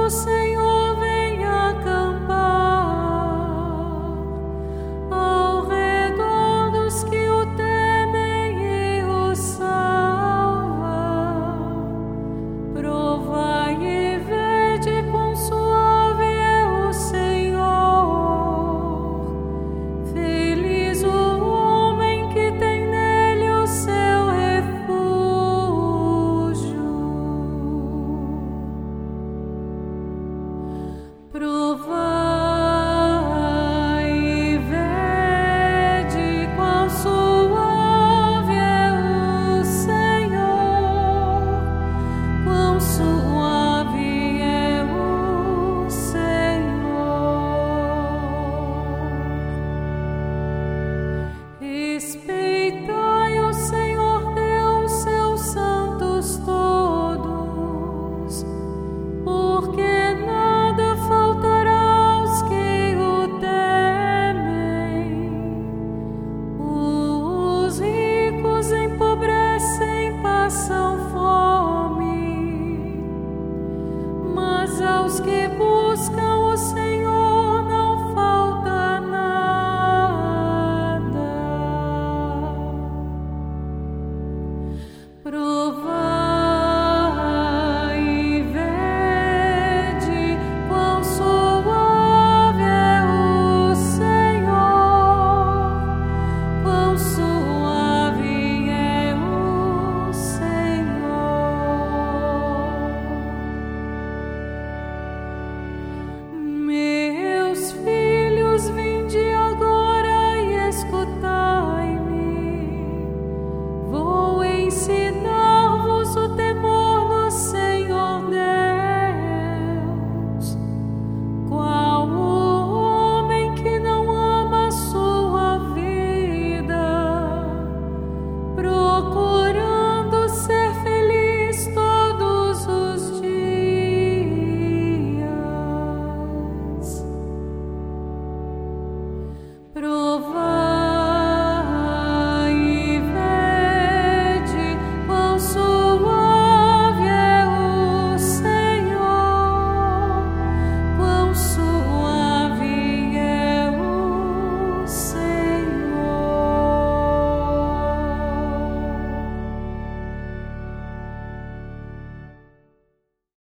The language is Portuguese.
o Senhor vem acampar ao redor dos que o temem e o salva. Provai e vede quão suave é o Senhor. Feliz o homem que tem nele o seu refúgio. Provai e vede quão suave é o Senhor, quão suave é o Senhor. Respeitai o Senhor Deus, seus santos todos, porque nada faltará aos que o temem. Os ricos empobrecem, passam fome, mas aos que